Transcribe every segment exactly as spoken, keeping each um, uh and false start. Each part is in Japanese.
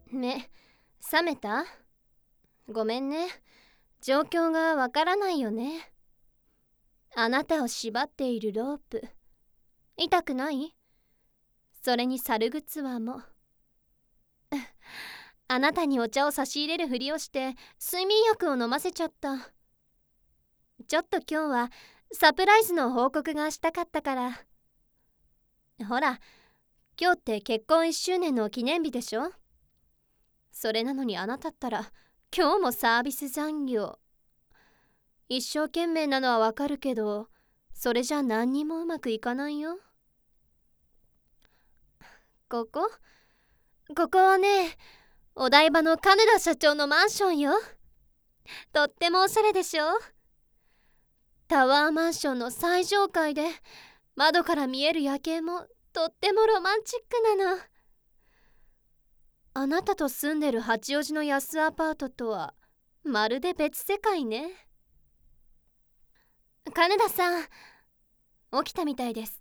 目覚めた？ごめんね、状況がわからないよね。あなたを縛っているロープ痛くない？それに猿グツワもあなたにお茶を差し入れるふりをして睡眠薬を飲ませちゃった。ちょっと今日はサプライズの報告がしたかったから。ほら、今日って結婚いっしゅうねんの記念日でしょ。それなのにあなたったら今日もサービス残業。一生懸命なのはわかるけど、それじゃ何にもうまくいかないよ。ここここはね、お台場の金田社長のマンションよ。とってもおしゃれでしょ。タワーマンションの最上階で、窓から見える夜景もとってもロマンチックなの。あなたと住んでる八王子の安アパートとはまるで別世界ね。金田さん、起きたみたいです。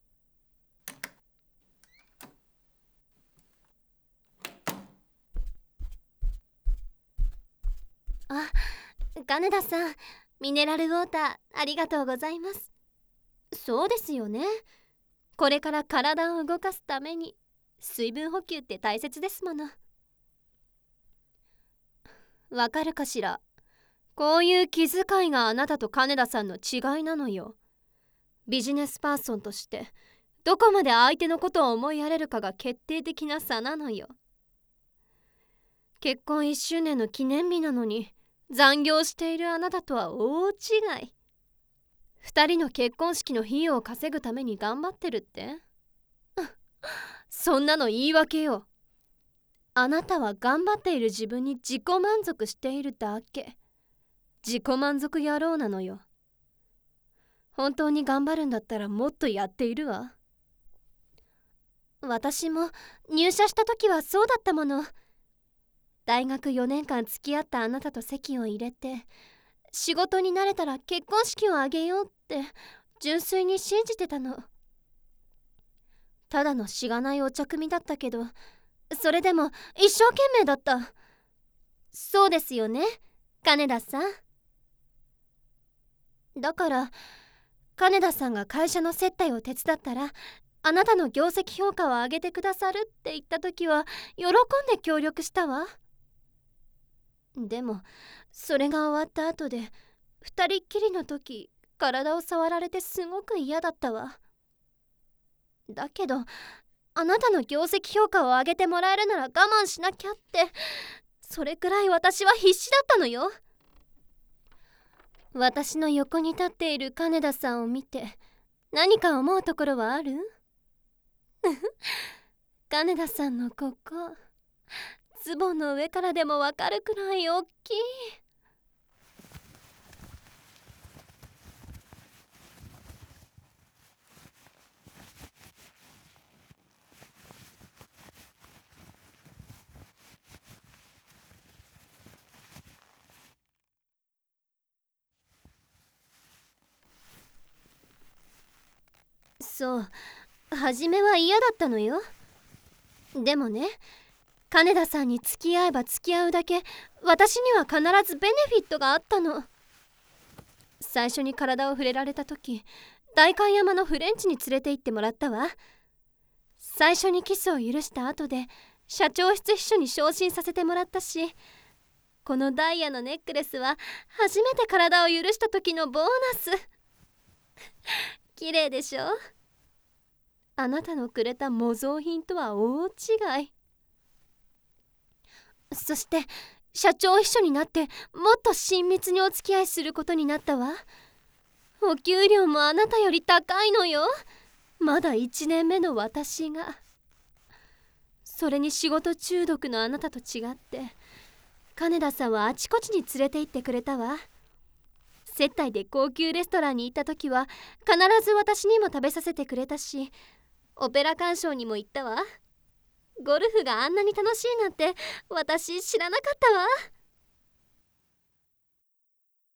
あ、金田さん、ミネラルウォーターありがとうございます。そうですよね。これから体を動かすために水分補給って大切ですもの。わかるかしら。こういう気遣いがあなたと金田さんの違いなのよ。ビジネスパーソンとしてどこまで相手のことを思いやれるかが決定的な差なのよ。結婚いっしゅうねんの記念日なのに残業しているあなたとは大違い。二人の結婚式の費用を稼ぐために頑張ってるって？そんなの言い訳よ。あなたは頑張っている自分に自己満足しているだけ。自己満足野郎なのよ。本当に頑張るんだったらもっとやっているわ。私も入社した時はそうだったもの。大学よねんかん付き合ったあなたと籍を入れて、仕事に慣れたら結婚式を挙げようって純粋に信じてたの。ただのしがないお茶組だったけど、それでも一生懸命だった。そうですよね、金田さん。だから金田さんが会社の接待を手伝ったら、あなたの業績評価を上げてくださるって言った時は喜んで協力したわ。でもそれが終わった後で二人っきりの時、体を触られてすごく嫌だったわ。だけどあなたの業績評価を上げてもらえるなら我慢しなきゃって、それくらい私は必死だったのよ。私の横に立っている金田さんを見て何か思うところはある？金田さんのここ、ズボンの上からでもわかるくらい大きい。そう、初めは嫌だったのよ。でもね、金田さんに付き合えば付き合うだけ私には必ずベネフィットがあったの。最初に体を触れられた時、代官山のフレンチに連れて行ってもらったわ。最初にキスを許した後で社長室秘書に昇進させてもらったし、このダイヤのネックレスは初めて体を許した時のボーナス。綺麗でしょ。あなたのくれた模造品とは大違い。そして社長秘書になってもっと親密にお付き合いすることになったわ。お給料もあなたより高いのよ。まだいちねんめの私が。それに仕事中毒のあなたと違って、金田さんはあちこちに連れて行ってくれたわ。接待で高級レストランに行った時は必ず私にも食べさせてくれたし、オペラ鑑賞にも行ったわ。ゴルフがあんなに楽しいなんて私知らなかったわ。